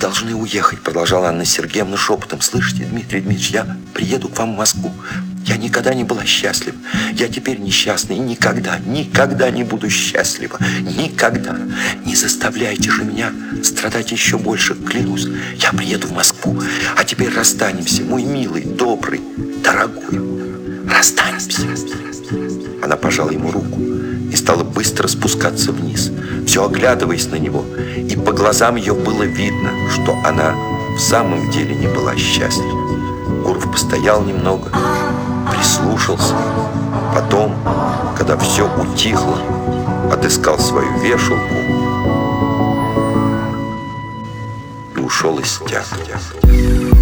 должны уехать», — продолжала Анна Сергеевна шепотом. «Слышите, Дмитрий Дмитриевич, я приеду к вам в Москву. Я никогда не была счастлива. Я теперь несчастна и никогда, никогда не буду счастлива. Никогда. Не заставляйте же меня страдать еще больше, клянусь. Я приеду в Москву. А теперь расстанемся, мой милый, добрый, дорогой. Расстанемся». Она пожала ему руку и стала быстро спускаться вниз, все оглядываясь на него. И по глазам ее было видно, что она в самом деле не была счастлива. Гуров постоял немного, прислушался. Потом, когда все утихло, отыскал свою вешалку и ушел из театра.